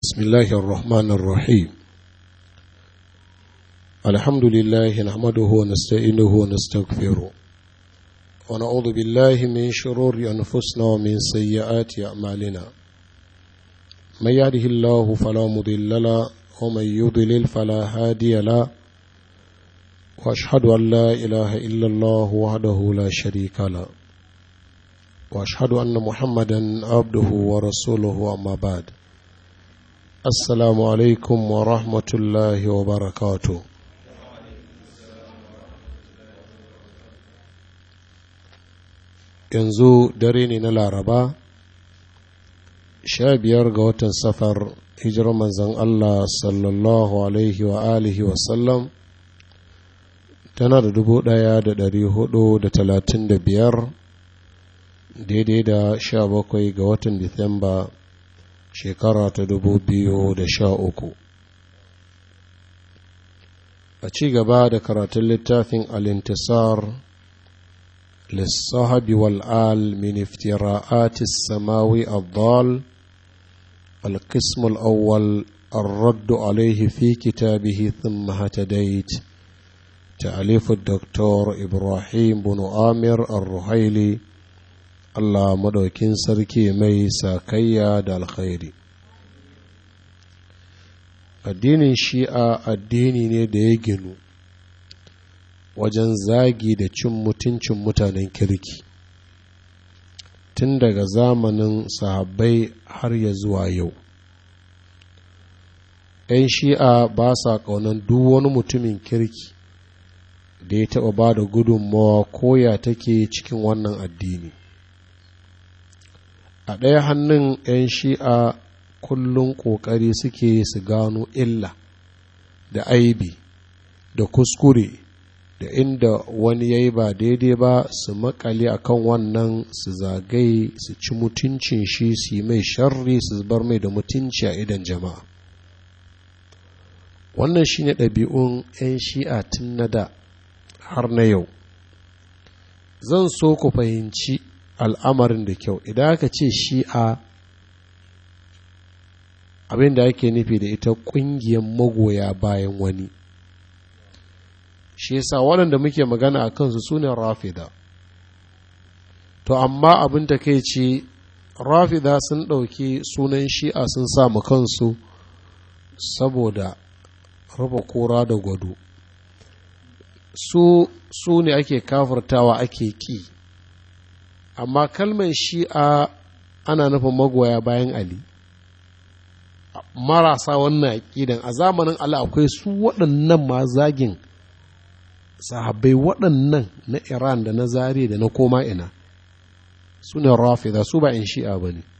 بسم الله الرحمن الرحيم. الحمد لله نحمده ونستعينه ونستغفره ونعوذ بالله من شرور أنفسنا ومن سيئات أعمالنا. من يهده الله فلا مضل له ومن يضلل فلا هادي له، وأشهد أن لا إله إلا الله وحده لا شريك له، وأشهد أن محمدا عبده ورسوله. أما بعد، السلام عليكم ورحمة الله وبركاته. yanzu dare ne na Laraba 15 ga watan Safar, hijirar manzon Allah sallallahu alaihi wa alihi wa sallam tana da 1435, daidai da 17 ga watan Disamba shekara ta 2013. A ci gaba da karatun littafin al-intisar lissahabi wal'al min iftira'ati samawi al-dal al-qism al-awwal الرد عليه في كتابه ثم هتديت، تأليف الدكتور إبراهيم بن آمر الرحيلي، Allah madaukin sarki mai sakayya da alkhairi. Addinin Shi'a addini ne da ya ginu wajen zagi da cin mutuncin mutanen kirki tun daga zamanin sahabbai har ya zuwa yau. 'Yan Shi'a ba sa ƙaunar duk wani mutumin kirki da ya taɓa ba da gudunmawa koya take cikin wannan addini. A ɗaya hannun 'yan Shi'a kullum ƙoƙari suke su gano illa da aibi da kuskure da inda wani ya yi ba daidai ba, su makale a kan wannan, su zagaye, su ci mutuncin shi, su yi mai sharri, su bar mai da mutunci a idan jama'a. Wannan shi ne ɗabi'un 'yan Shi'a tun na da har na yau. Zan so ku fahimci al'amarin da kyau. Idan aka ce Shi'a, abin da ake nufi da ita ƙungiyar magoya bayan wani. Shi yasa waɗanda muke magana a kansu su ne Rafida. To amma abin da kai ce, Rafida sun ɗauki sunan Shi'a sun samu kansu saboda raba kora da gwado. Su ne ake kafirtawa, ake ƙi. Amma kalmar Shi'a ana nufin magoya bayan Ali, marasa wannan aƙidan. A zamanin Ali akwai su waɗannan ma zagin sahabbai, waɗannan na Iran da na Zariya da na koma ina, su ne Rafida, su ba 'yan Shi'a ba ne.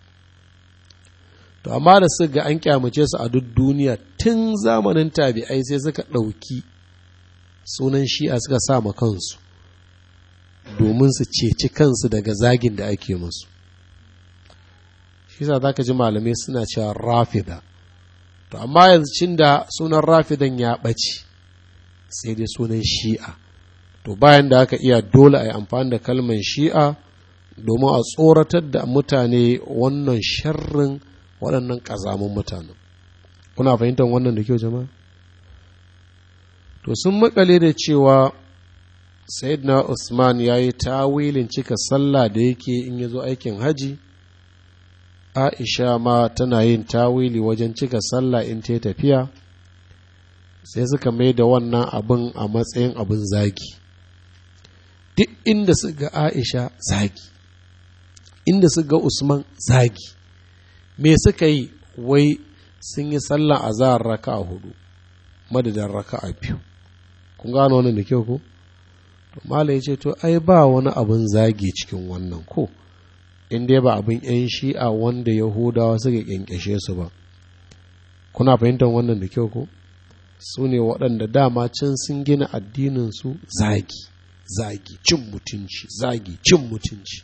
To amma da suka ga an kyamace su a duk duniya tun zamanin tabi'ai, sai suka ɗauki sunan Shi'a suka sa ma kansu domin su ceci kansu daga zagin da ake musu. Shi sa za ka ji malamai suna cewa Rafida. To amma yanzu cin da sunan Rafidan ya ɓace, sai dai sunan Shi'a. To bayan da aka iya, dole a yi amfani da kalmar Shi'a domin a tsoratar da mutane wannan sharrin waɗannan ƙazamun mutanen. Kuna fahimtar wannan da kyau jama'a? To sun makale da cewa Sayyidina Usman ya yi tawilin cika sallah da yake in ya zo aikin haji. Aisha ma tana yin tawili wajen cika sallah in ta tafiya. Sai suka mai da wannan abin a matsayin abin zagi. Duk inda su ga Aisha zagi, inda su ga Usman zagi. Me suka yi? Wai sun yi sallah azhar raka'a 4 madadin raka'a 2. Kun gano wannan da kyau ko? Mala ya ce, to ai ba wani abin zagi cikin wannan ko, in dai ba abin 'yan Shi'a wanda Yahudawa suka ƙyanƙyashe su ba. Kuna fahimtar wannan da kyau ko? Su ne waɗanda dama can sun gina addininsu zagi, cin mutunci, cin mutunci.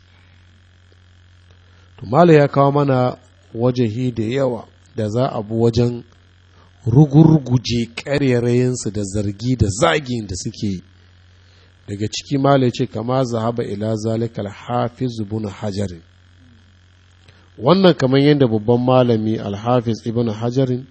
To Mala ya kawo mana wajahi da yawa da za a bi wajen rugurguje ƙarerayensu da zargi da zagin da suke yi. Daga ciki Mala ce, kama zahaba ila zalikal hafiz ibn hajar wannan kamar yadda babban malami alhafiz ibn hajarin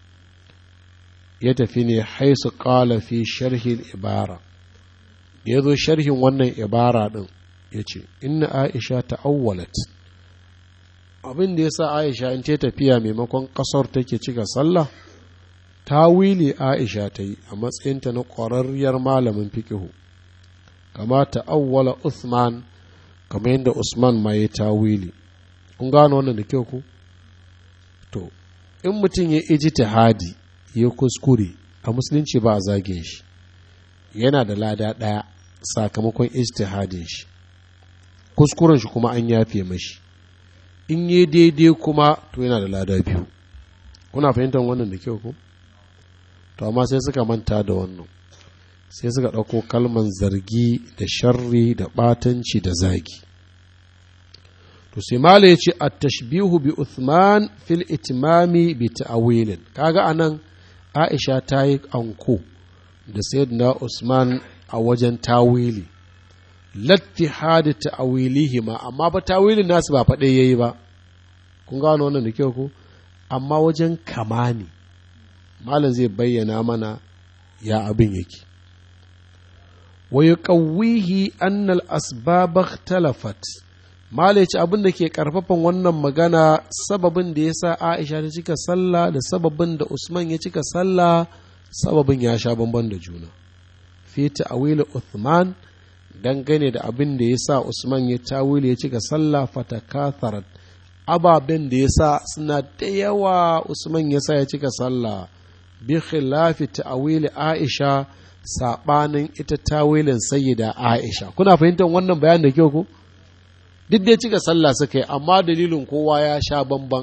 ya tafi ne haisu ƙala fi sharhin ibara ya zo sharhin wannan ibara ɗin ya ce inna aisha ta'awwalat abin da ya sa aisha in ce tafiya maimakon ƙasar take cika sallah tawili aisha ta yi a matsayinta na ƙwararriyar malamin fiƙihu kama ta'awwala usman kamar yadda usman ma ya tawili kun gano wannan da kyau ku to in mutum ya ijtihadi ya kuskure a musulunci ba a zage shi yana da lada ɗaya sakamakon ijtihadin shi kuskuren shi kuma an yafe mashi in yi daidai kuma to yana da lada biyu kuna fahimtar wannan da kyau ku to amma sai suka manta da wannan sai suka ɗauko kalman zargi da sharri da ɓatanci da zagi to sai mala ya ce a tashbihu bi Uthman fil itimami bi ta'awilin kaga anan Aisha ta yi anko da sayyidina Usman a wajen tawili lattihadi ta'awilihima amma ba tawilin nasu ba faɗe yayi ba kun gano wannan da kyau ko amma wajen kamani malam zai bayyana mana ya abin yake wa yuqawwihi anna al-asbab ikhtalafat malam yace abin da ke karfafan wannan magana sababin da yasa Aisha ta cika sallah da sababin da Usman ya cika sallah sababin ya sha bamban da juna fi ta'wil Uthman dangane da abin da yasa Usman ya tawili ya cika sallah fatakatharat ababen da yasa suna da yawa Usman yasa ya cika sallah bi khilafi ta'wili Aisha sabanin ita tawilin sayyida Aisha kuna fahimtar wannan bayanin da kyau ko duk dai cika sallah suka yi amma dalilin kowa ya sha bamban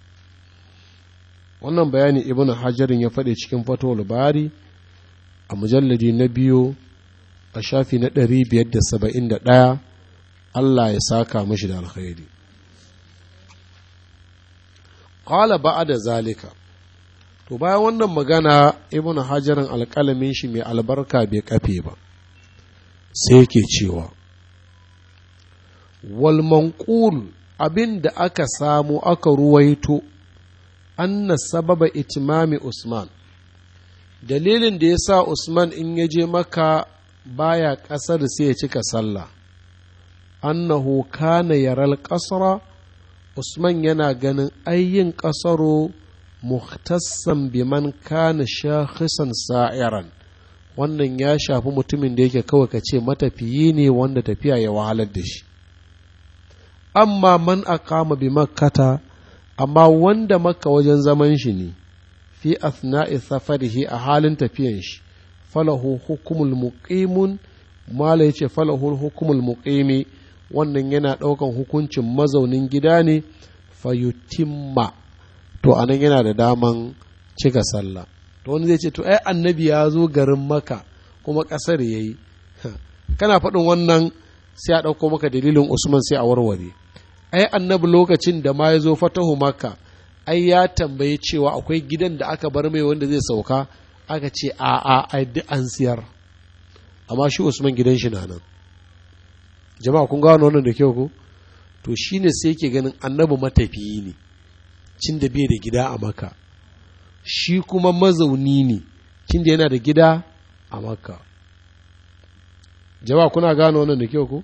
wannan bayani ibnu hajarin ya faɗi cikin fatawul bari a mujalladi na 2 a shafi na 571 Allah ya saka mashi da alkhairi qala ba'da zalika to bayan wannan magana ibnu hajarin alƙalamin shi mai albarka bai kafe ba sai yake cewa wal manqul abin da aka samu aka ruwaito anna sababa itimami Usman dalilin da yasa Usman in ya je maka baya kasar sai ya cika sallah annahu kana yaral qasra Usman yana ganin ayyin kasaro muhtassan biman kana shakhisan sa'iran wannan ya shafi mutumin da yake kawai kace matafiyi ne wanda tafiya ya wahalar da shi amma man aqama bi makkata amma wanda makka wajen zaman shi ne fi athna'i safarihi a halin tafiyan shi falahu hukumul muqimun mala yace falahu hukumul muqimi wannan yana daukan hukuncin mazaunin gida ne fayutimma to anan yana da daman cika sallah to wani zai ce to ai annabi ya zo garin maka kuma kasar yayi kana faɗin wannan sai a ɗauko maka dalilin Usman sai a warware ai annabi lokacin da ma ya zo fatahu makka ai ya tambaye cewa akwai gidan da aka bar mai wanda zai sauka aka ce a'a ai duk an siyar amma shi Usman gidan shi na nan jama'a kun gano wannan da kyau ko to shine sai yake ganin annabi matafiyi ne cin da bai da gida a maka shi kuma mazauni ne cin da yana da gida a maka jama'a kuna gano wannan da kyau ko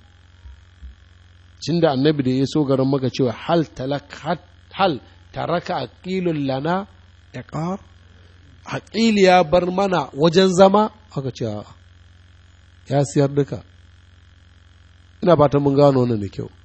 cin da annabi da ya so garin maka cewa hal taraka aqilul lana iqar aqil ya bar mana wajen zama aka ce ya siyar duka ina fatan mun gano wannan da kyau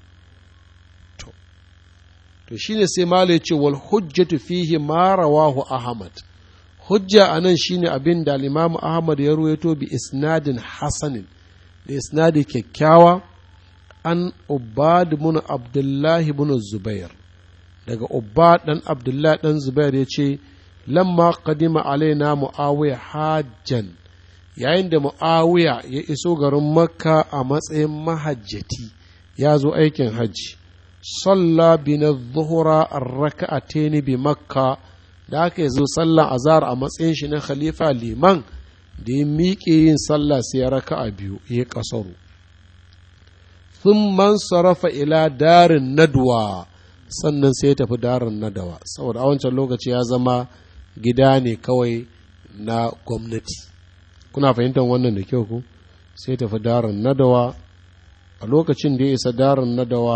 to shine sai malai ce wal hujjatu fihi ma rawahu ahmad hujja anan shine abin da al-imam ahmad ya ruwaito bi isnadin hasanin da isnadi kyakkyawa an ubad ibn abdullah ibn zubair daga ubad dan abdullah dan zubair yace lamma qadima alaina muawiya hajjan yayin da muawiya ya iso garin makka a matsayin mahajjati ya zo aikin hajji salla bin adh-dhuhra ar-rak'atayn bi makka da aka zo sallan azhar a matsayin shi na khalifa liman da ya miƙe yin sallah sai ya raka'a biyu ya kasaru thumma sarafa ila darin nadwa sannan sai ya tafi darin nadawa saboda a wancan lokaci ya zama gida ne kawai na gwamnati. Kuna fahimtar wannan da kyau ku? Sai tafi darin nadawa. A lokacin da ya isa darin nadawa,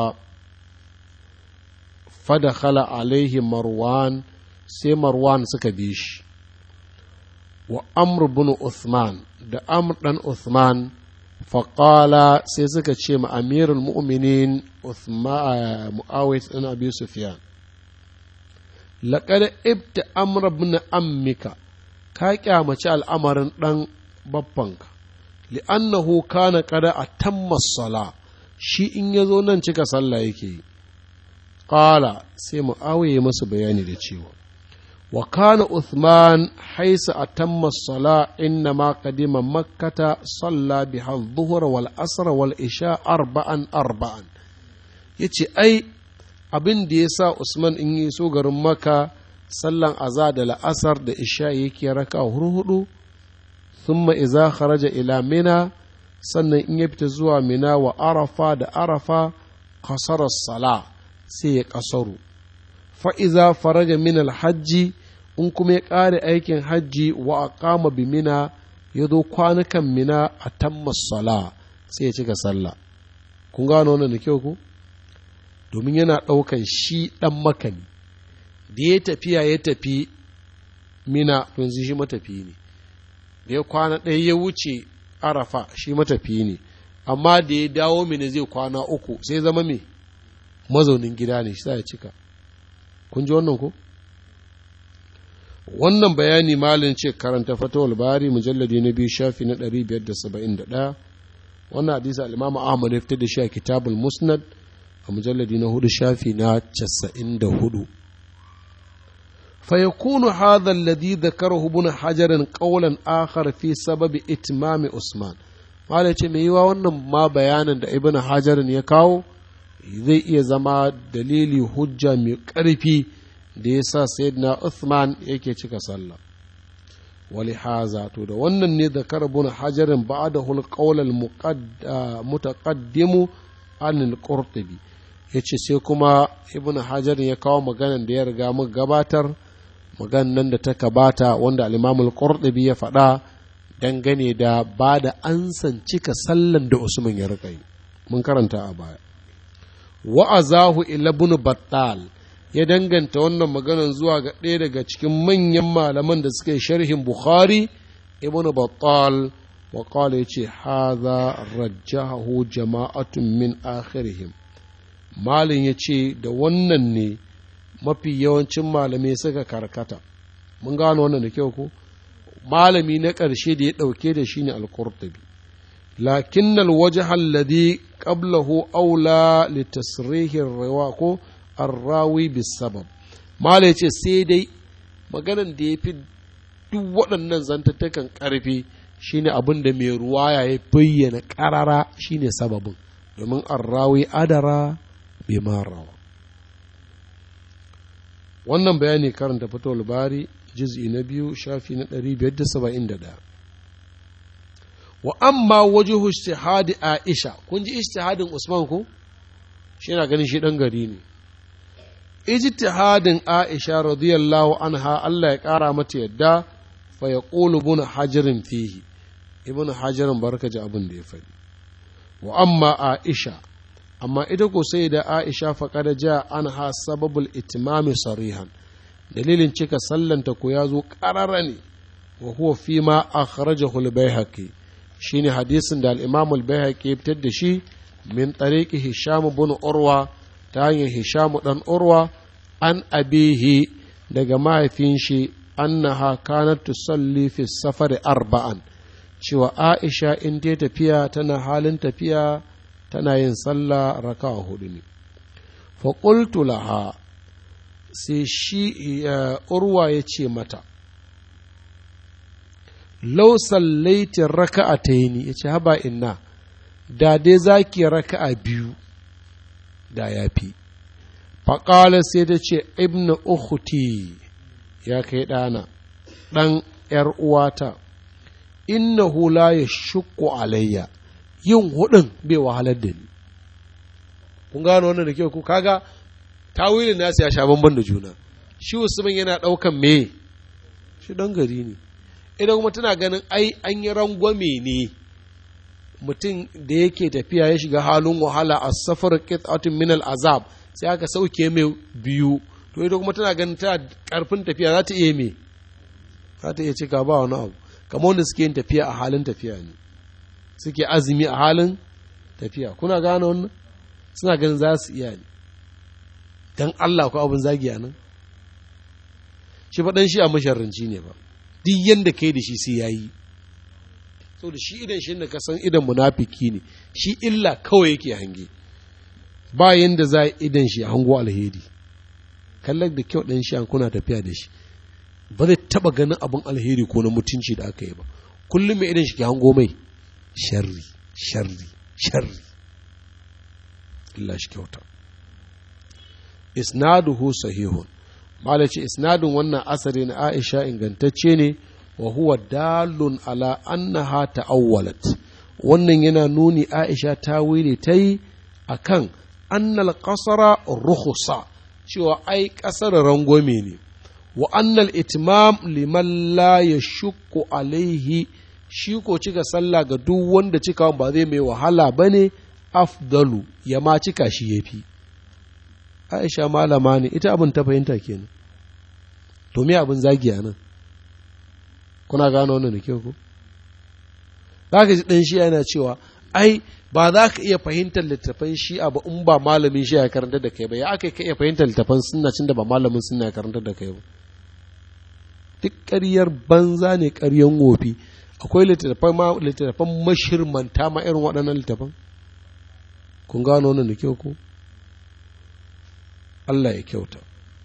fadakhala alaihi marwan, sai marwan suka bi shi wa amr bin uthman da amr dan uthman, faƙala sai suka ce ma amirul mu'minin mu'awiyah ɗan abi sufyan, laƙad ibta amr bin ammika, ka kyamaci al'amarin ɗan babbanka, li'annahu kana kada a tamma sala, shi in ya zo nan cika sallah yake yi. Ƙala sai mu'awiyah masu bayani da cewa wa kana Uthman haisa a tamma sala inna ma kadima makkata salla biha dhuhr wal asr wal isha arba'an yace ai abin da yasa Usman in yi so garin Makka sallan azza da la'asar da isha yake raka hudu, thumma idza kharaja ila mina, sannan in ya fita zuwa mina wa arafa da arafa kasara sala sai ya kasaru, fa'iza faraja min alhajji, in kuma ya ƙare aikin hajji wa aqama bi mina, ya zo kwanukan mina a tamma sala sai ya cika sallah. Kun gano wannan da kyau ku? Domin yana ɗaukan shi ɗan makani da ya tafiya ya tafi mina, to yanzu shi matafi ne, da ya kwana ɗaya ya wuce arafa shi matafi ne, amma da ya dawo mina zai kwana uku sai zama me mazaunin gida ne, shi sa ya cika. Kun ji wannan ko? Wannan bayani malin ce karanta fatawul bari mujalladi na 2 shafi na 571. Wannan hadisi al-Imam Ahmad ya fitar da shi a kitabul musnad a mujalladi na 4 shafi na 94. fa yakunu hadha alladhi dhakarahu ibn hajar qawlan akhar fi sababi itmam usman. Malai ce mai yiwa wannan ma bayanin da ibn hajar ya kawo zai iya zama dalili hujja mai ƙarfi da ya sa sayyidina Uthman yake cika sallah. Wali haza, to da wannan ne da karbun hajarin ba da hulƙaular mutaƙaddimu anil ƙurtubi, ya ce sai kuma ibn hajarin ya kawo maganan da ya riga mu gabatar, maganan da ta kabata wanda al'imamul ƙurtubi ya faɗa dangane da ba da ansan cika sallan da Usman ya riƙa yi. Mun karanta a baya. Wa'azahu ila ibn Battal, ya danganta wannan maganan zuwa ga ɗaya daga cikin manyan malaman da suka yi sharhin Bukhari, ibn Battal, wa qala yace hadha rajjahu jama'atun min akhirihim. Malin yace da wannan ne mafi yawancin malamai suka karkata. Mun gano wannan da kyau ko? Malami na ƙarshe da ya ɗauke da shi ne al-Qurtubi. لكن الوجه الذي قبله أولى لتصريح الرواق الراوي بالسبب. ما ليش سيدي maganan da ya fi duk waɗannan zantattakan ƙarfi shine abin da mai ruwaya ya bayyana ƙarara shine sababin, domin arrawi adara bai marawa. Wannan bayani karanta fatawul bari juz'i na 2 shafi na 571. Wa amma wajuhu ijtihadi Aisha, kun ji ijtihadin Usman ko? Shi yana ganin shi dan gari ne. Ijtihadin Aisha radiyallahu anha, Allah ya kara mata yadda, fa yaqulu ibn hajarin fihi, ibn hajarin barka ji abin da ya faɗi. Wa amma Aisha, amma ita ko sai da Aisha faqad ja anha sababul itmami sarihan, dalilin cika sallanta ko ya zo ƙarara ne, wa huwa fi ma akhrajahu al-Baihaqi, shine hadisin da al-Imam al-Baihaqi ya fitar da shi min tariqi Hisham ibn Urwa, ta hanyar Hisham dan Urwa, an abihi daga mahaifin shi, annaha kanat tusalli fi safari arba'an, cewa Aisha in ta tafiya tana halin tafiya tana yin sallah raka'a hudu ne. Fa qultu laha, sai shi Urwa ya ce mata, lau sallaitin raka'ataini, ya ce haba inna, da dai za ki raka'a biyu da ya fi. Faƙala sai da ce ibn ukhti, ya kai ɗana, ɗan ‘yar uwata, innahu la ya shukku alayya, yin hudun bai wahalar da ni. Kun gano wannan da kyau ku? Kaga tawilin nasu ya sha bamban da juna. Shi Usman yana ɗaukan me shi ɗan gari ne, idan kuma tana ganin ai an yi rangwame ne mutum da yake tafiya ya shiga halin wahala a safar qit'atun min azab sai aka sauke mai biyu, to ita kuma tana ganin ta karfin tafiya za ta iya me za ta iya cika ba wani abu, kamar wanda suke yin tafiya a halin tafiya ne, suke azumi a halin tafiya. Kuna gane wannan? Suna ganin za su iya ne. Dan Allah ko abin zagi a nan? Shi faɗan shi a masharranci ne ba, duk yanda kai da shi sai ya yi. Sau da shi idan shi da ka san idan munafiki ne, shi illa kawai yake hange, ba yanda za a idan shi hango alheri. Kallar da kyau ɗan shi an kuna tafiya da shi, ba zai taɓa ganin abin alheri ko na mutunci da aka yi ba. Kullum mai idan shi ke hango mai sharri, sharri, sharri. Allah shi kyauta. Isnaduhu sahihun. Malaci isnadun wannan asari na Aisha ingantacce ne, wa huwa dalun ala annaha ta'awwalat. Wannan yana nuni Aisha ta wili ta yi a kan annal ƙasara ruhusa, cewa ai ƙasar rangwame ne, wa annal itimam liman la ya shukku alaihi, shi ko cika sallah ga duk wanda cika ba zai mai wahala ba ne, afdalu ya ma cika shi ya fi. Aisha malama ne, ita abin ta fahimta kenan. To me abin zagi a nan? Kuna gano wannan da kyau ko? Za ka ji ɗan shi'a yana cewa, ai, ba za ka iya fahimtar littafan shi'a ba in ba malamin shi'a ya karanta da kai ba, ya aka ka iya fahimtar littafan sunna cin da ba malamin sunna ya karanta da kai ba. Duk ƙaryar banza ne, ƙaryan wofi. Akwai littattafan mashirmanta ma irin waɗannan littattafan? Kun gano wannan da kyau ko? Allah ya kyauta.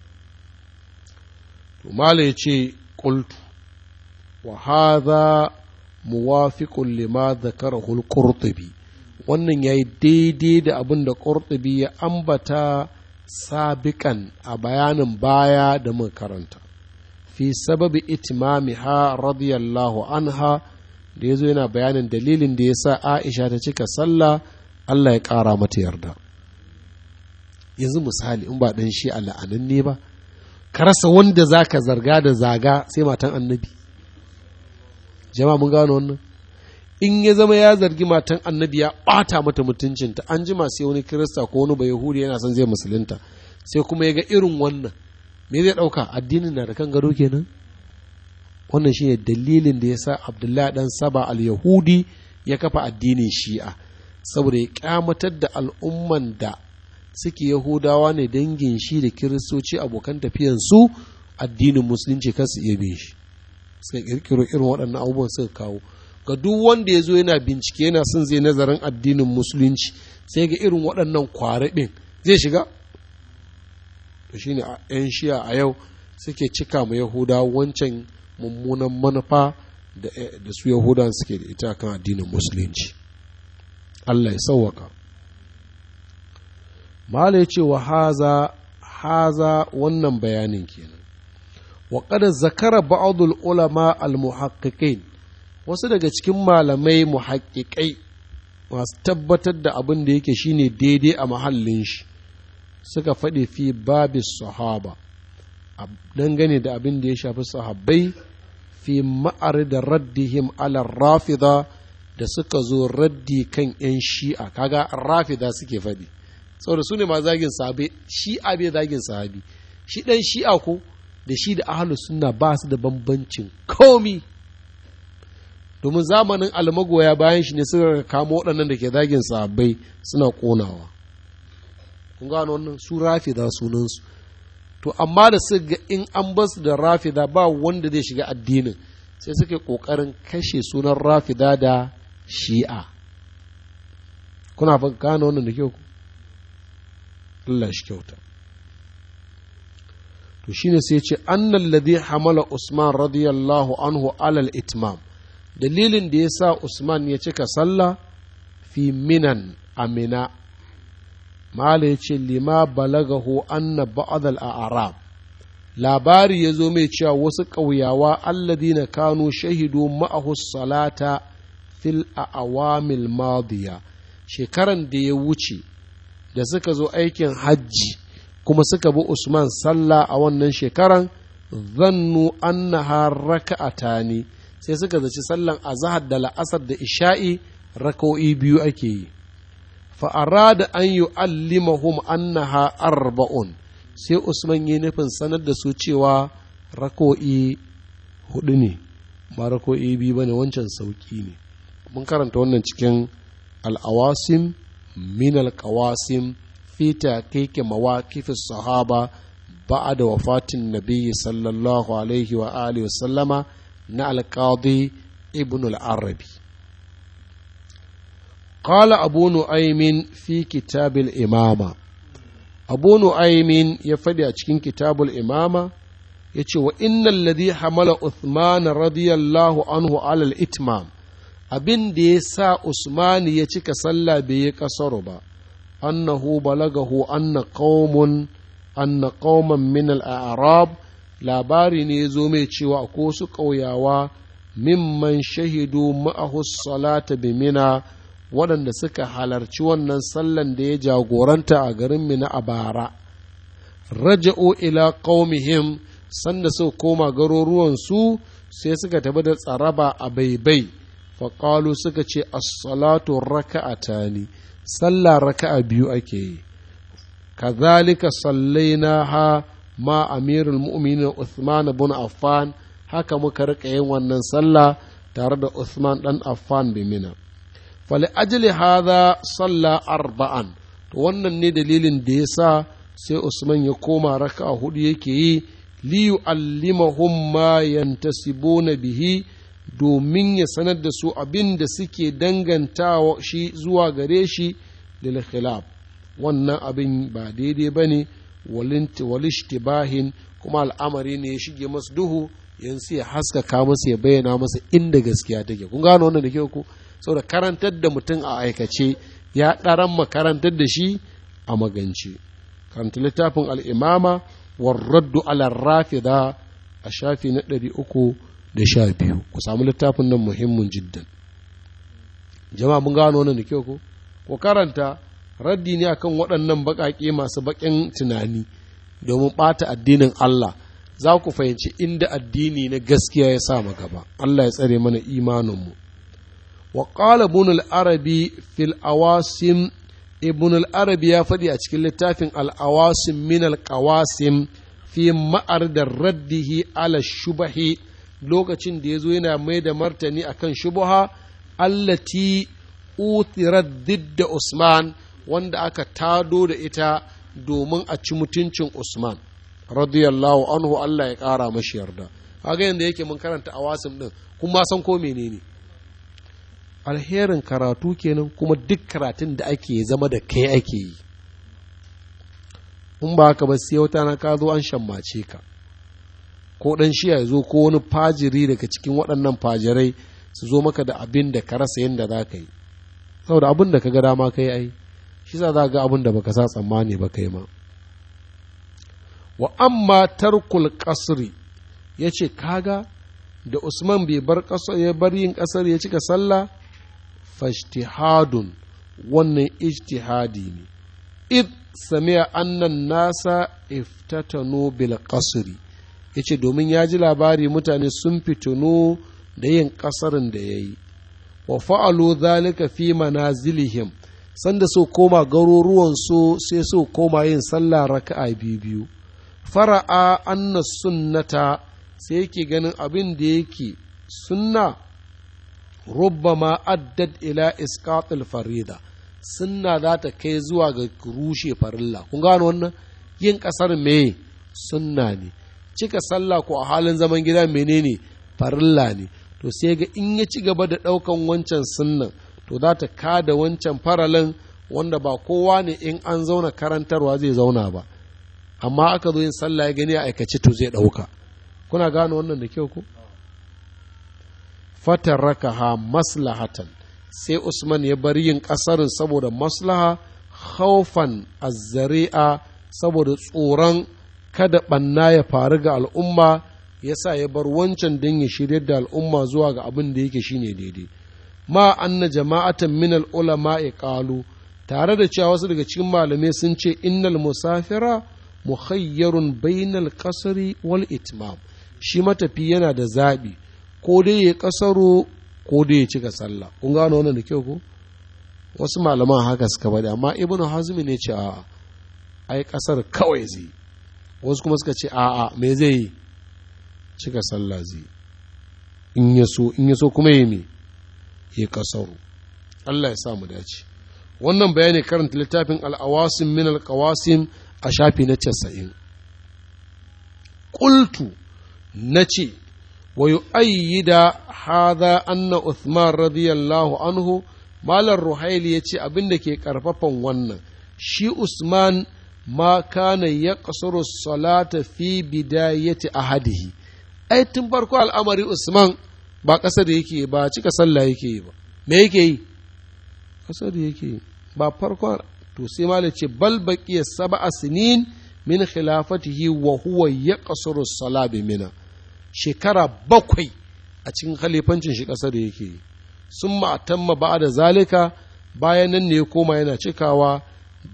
To mala ya ce qultu wa hadha muwafiqun lima dhakarahu al-Qurtubi. Wannan yayi daidai da abin da Qurtubi ya ambata sabiqan a bayanin baya da muka karanta. Fi sababi itimamiha radiyallahu anha, da yazo yana bayanin dalilin da yasa Aisha ta cika sallah, Allah ya ƙara mata yarda. Yanzu misali in ba dan shi a la'ananne ba, ka rasa wanda zaka zarga da zaga sai matan annabi. Jama'a mun gano wannan? In ya zama ya zargi matan annabi ya ɓata mata mutuncinta, an jima sai wani kirista ko wani bayahudi yana son zai musulunta, sai kuma ya ga irin wannan, me zai ɗauka? Addinin na da kan gado kenan. Wannan shine dalilin da ya sa Abdullahi dan Saba al-Yahudi ya kafa addinin Shi'a, saboda ya kyamatar da al'umman da suke Yahudawa ne dangin shi da Kiristoci abokan tafiyansu addinin Musulunci kan su iya bin shi. Suka kirkiro irin waɗannan abubuwan suka kawo. Ga duk wanda ya zo yana bincike yana son zai nazarin addinin Musulunci, sai ga irin waɗannan kwaraɓin zai shiga. To shi ne ‘yan shi'a a yau suke cika ma Yahuda wancan mummunan manufa da su Yahudan suke da ita kan addinin Musulunci. Allah ya sauwaka. Mala ya ce wa haza wannan bayanin kenan. Wa qad zakara ba'dul ulama al-muhaqqiqin, wasu daga cikin malamai muhaqqiqai masu tabbatar da abin da yake shine daidai a mahallin shi, suka faɗi fi babis sahaba, dangane da abin da ya shafi sahabbai, fi ma'ar da raddihim ala rafida, da suka zo raddi kan ‘yan shi'a. Kaga rafida suke faɗi, saboda su ne ma zagin sahabi, shi'a bai zagin sahabi. Shi ɗan shi'a ko da shi da ahlus sunna ba su da bambancin komi, domin zamanin almagoya bayan shi ne suka kamo waɗannan da ke zagin sahabbai suna ƙonawa. Kun gano wannan? Su rafida sunansu. To amma da su ga in an basu da rafida ba wanda zai shiga addinin, sai suke ƙoƙarin kashe sunan rafida da shi'a. Kuna gano wannan da kyau? Allah shi kyauta. To shine sai ce annal ladhi hamala Usman radiyallahu anhu alal itmam, dalilin da yasa Usman ya cika sallah fi minan amina, mala ya ce lima balagahu anna ba'd al-a'rab, labari ya zo mai cewa wasu ƙauyawa alladina kanu shahidu ma'ahu salata fil awamil madiya, shekaran da ya wuce da suka zo aikin hajji kuma suka bi Usman sallah a wannan shekaran zannu annaha raka'atani sai suka zaci sallan azhar da la'asar da isha'i raka'o'i biyu ake yi fa arada an yu'allimahum annaha arba'un sai Usman yi nufin sanar da su cewa raka'o'i hudu ne ba raka'o'i biyu bane wancan sauki ne mun karanta wannan cikin al-awasim min al-qawasim fi taqiq mawaqif as-sahaba ba'da wafatin nabiy sallallahu alaihi wa alihi wa sallama na al-qadi ibn al-arabi qala abu nu'aym fi kitab al-imama abu nu'aym ya fadi a cikin kitabul imama yace wa innal ladhi hamala uthman radiyallahu anhu ala al-itmam abin da ya sa Usman ya cika sallah bai yi kasaro ba annahu balagahu anna qauman min al-a'rab labari ne zo mai cewa ko su ƙauyawa mimman shahidu ma'ahu salata bi mina waɗanda suka halarci wannan sallan da ya jagoranta a garin mina a bara raja'u ila qaumihim sanda su koma garuruwan su sai suka tafi da tsaraba a baibai faƙalu suka ce as-salatu raka'atani sallah raka'a biyu ake yi kazalika sallainaha ma amirul mu'minin Uthman ibn Affan haka muka rika yin wannan sallah tare da Uthman dan Affan bi mina fali ajli hadha salla arba'an to wannan ne dalilin da yasa sai Usman ya koma raka'a hudu yake yi li yu'allimahum ma yantasibuna bihi domin ya sanar da su abin da suke dangantawa shi zuwa gare shi lil khilaf wannan abin ba daidai ba ne walishtibahin kuma al'amari ne ya shige masu duhu yanzu ya haskaka masa ya bayyana masa inda gaskiya take kun gano wannan da ke ku saboda karantar da mutum a aikace ya ɗaran makarantar da shi a magance karanta littafin al'imama warraddu ala rafida a shafi na 312 ku samu littafin nan muhimmin jiddan jama'a mun gano wannan da kyau ko karanta raddi ne akan waɗannan baƙaƙe masu baƙin tunani domin ɓata addinin Allah za ku fahimci inda addini na gaskiya ya sa mu gaba Allah ya tsare mana imaninmu wa qala ibn al-arabi fil awasim ibn al-arabi ya faɗi a cikin littafin al-awasim min al-qawasim fi ma'ardar raddihi ala shubahi lokacin da ya zo yana mai da martani akan shubuha allati utirat didda Usman wanda aka tado da ita domin a ci mutuncin Usman radiyallahu anhu Allah ya ƙara mashi yarda kaga yanda yake mun karanta awasim din kuma san ko menene alherin karatu kenan kuma duk karatun da ake zama da kai ake yi in ba haka ba sai wata na ka zo an shammace ka ko dan shi ya zo ko wani fajiri daga cikin waɗannan fajirai su zo maka da abin da ka rasa yadda za ka yi saboda abin da ka ga dama ka yi ai shi za ga abin da baka sa tsammani ba kai ma wa amma tarkul qasri yace kaga da Usman bai bar kasar ya bar yin kasar ya cika sallah fashtihadun wannan ijtihadi ne id sami'a annan nasa iftatanu bil qasri yace domin ya ji labari mutane sun fitino da yin kasarin da yayi wa fa'alu zalika fi manazilihim sanda so koma garuruwan su sai so koma yin sallah raka'a biyu fara'a anna sunnata sai yake ganin abin da yake sunna rubbama addad ila isqatil farida sunna za ta kai zuwa ga rushe farilla kun gano wannan yin kasar me sunna ne cika sallah ko a halin zaman gida menene farilla ne to sai ga in ya ci gaba da ɗaukan wancan sunnan to za ta kada wancan faralin wanda ba kowa ne in an zauna karantarwa zai zauna ba amma aka zo yin sallah ya gani a aikace to zai ɗauka kuna gano wannan da kyau ko fatarakaha maslahatan sai Usman ya bar yin ƙasarin saboda maslaha khaufan azzari'a saboda tsoron kada ɓanna ya faru ga al'umma ya sa ya bar wancan don ya shirya da al'umma zuwa ga abin da yake shine daidai ma anna jama'atan min al'ulama qalu tare da cewa wasu daga cikin malamai sun ce innal musafira mukhayyarun bainal qasri wal itmam, shi matafi yana da zaɓi ko dai ya kasaro ko dai ya cika sallah. Kun gano wannan da kyau ko? Wasu malaman haka suka bada, amma ibnu hazmi ne ce a'a ai kasar kawai zai, wasu kuma suka ce a'a me zai yi, cika sallah zai, in ya so kuma ya me ya kasaro. Allah ya sa mu dace. Wannan bayani karanta littafin al-awasim min al-qawasim a shafi na 90. Qultu nace wa yu'ayyida hadha anna Uthman radiyallahu anhu, Malar Ruhaili ya ce abin da ke ƙarfafan wannan, shi Usman ma kana ya ƙasuru salata fi bidayati ahadihi. Ai, tun farko al'amari Usman ba ƙasar da yake ba, cika sallah yake yi ba. Me yake yi? Ƙasar da yake yi. Ba farko, to sai Malar ce, bal baƙiya 7 sinin min khilafatihi wa huwa ya ƙasuru sala bi mina. Shekara 7 a cikin khalifancin shi ƙasar da yake yi. Sun ma'atamma ba da zalika, bayan nan ne ya koma yana cikawa,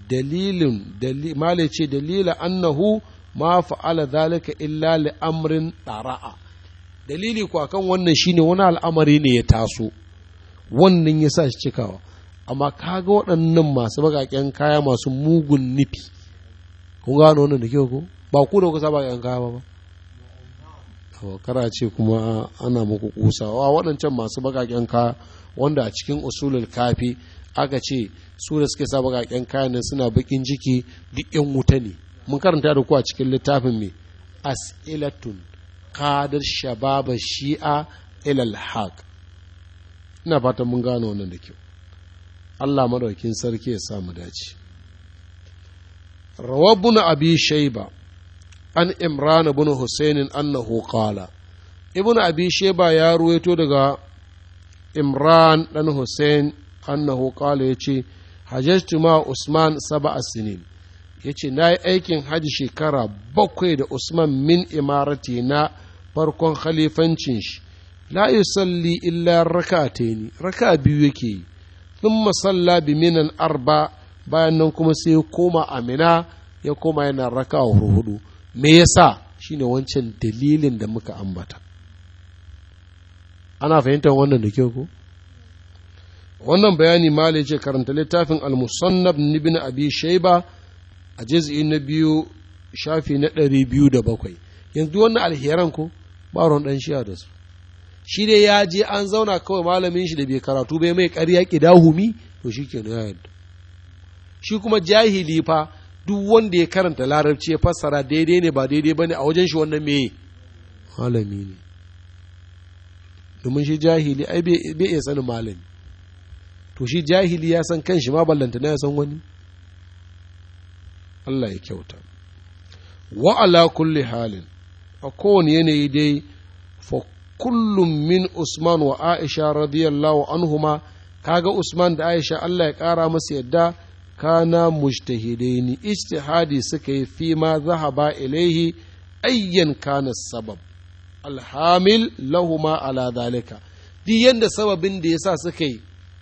male ce dalila annahu ma fa'ala zalika illa li amrin ɗara'a. Dalili kuwa kan wannan shine wani al'amari ne ya taso, wannan ya sa shi cikawa. Amma kaga waɗannan masu baƙaƙen kaya masu mugun nufi, kun gano wannan da kyau ko? Ba ku da kusa baƙaƙen kaya ba. Kara ce kuma ana muku kusawa waɗancan masu baƙaƙen kaya wanda a cikin usulul kafi aka ce su da suke sa baƙaƙen kayan nan suna baƙin jiki duk ƴan wuta ne. Mun karanta da ku a cikin littafin me as'ilatun qadar shababa shi'a ilal haq. Ina fatan mun gano wannan da kyau. Allah madaukin sarki ya samu dace. Rawabun abi shayba an Imran ibn Husayn annahu qala, ibn abi shayba ya ruwaito daga Imran dan Husayn annahu qala yace hajjatu ma Usman 7 sinin, yace nayi aikin haji shekara 7 da Usman min imarati na farkon khalifancin shi, la yusalli illa rak'ataini, raka biyu yake yi, thumma salla bi minan 4, bayan nan kuma sai ya koma Amina ya koma yana raka 4. Me yasa? Shine wancan dalilin da muka ambata. Ana fahimtar wannan da kyau ko? Wannan bayani malai ce karanta littafin al-musannab ibn abi shayba a juz'i na 2 shafi na 207. Yanzu wannan alheran ko ba ron dan shiya da su. Shi dai ya je an zauna kawai malamin shi da bai karatu bai mai ƙarya kidahumi, to shikenan ya yarda. Shi kuma jahili fa duk wanda ya karanta larabci ya fassara daidai ne ba daidai bane a wajen shi wannan me malami ne, domin shi jahili ai bai iya sanin malami, to shi jahili ya san kanshi ma ballanta na ya san wani. Allah ya kyauta. Wa ala kulli halin, a kowane yanayi dai, fa kullum min Usman wa Aisha radiyallahu anhuma, kaga Usman da Aisha Allah ya kara masa yadda, kana mujtahidaini, ijtihadi suka yi fi ma zahaba ilaihi ayyan kana sabab alhamil lahuma ala dalika. Duk yanda sababin da yasa suka yi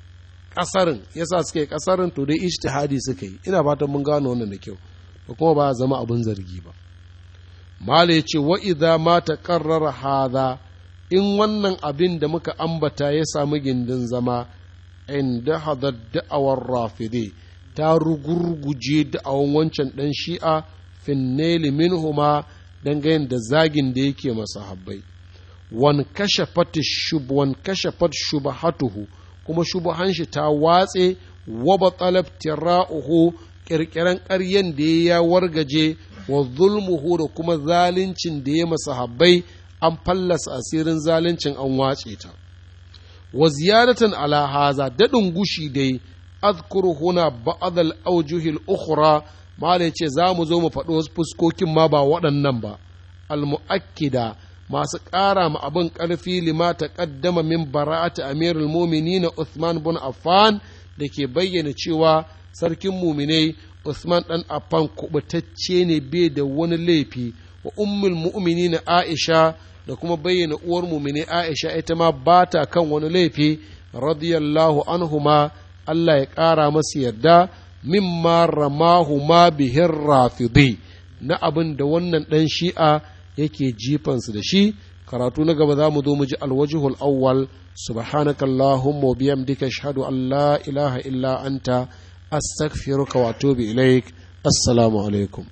kasarin to dai ijtihadi suka yi. Ina fatan mun gano wannan da kyau, da kuma ba zama abin zargi ba. Mala yace wa idza ma taqarrara hadha, in wannan abin da muka ambata ya samu gindin zama, inda hadad da'awar rafidi, ta rugurguje da'awan wancan ɗan shi'a finneli minhuma dangane da zagin da yake masahabbai, wan kashafat shubahatuhu, kuma shubahan shi ta watse, wa batalab tira'uhu, kirkiran ƙaryen da ya wargaje, wa zulmuhu da kuma zalincin da ya masahabbai an fallasa asirin zalincin an wace ta. Wa ziyadatan ala haza, daɗin gushi dai, azkuru huna ba'd al-awjuh al-ukhra, malai ce za mu zo mu faɗi wasu fuskokin ma ba waɗannan ba, al-mu'akkida, masu ƙara ma abin ƙarfi lima taqaddama min bara'ati amirul mu'minin Uthman bin Affan, da ke bayyana cewa sarkin muminai Uthman dan Affan kubutacce ne bai da wani laifi, wa ummul mu'minin Aisha, da kuma bayyana uwar muminai Aisha ita ma ba ta kan wani laifi, radiyallahu anhuma, Allah ya ƙara masu yarda, mimma ramahu ma bihin rafidi, na abin da wannan ɗan shi'a yake jifansu da shi. Karatu na gaba za mu zo mu ji alwajihul awwal. Subhanakallahumma wa bihamdika ashhadu an la ilaha illa anta astaghfiruka wa atubu ilaik. Assalamu alaikum.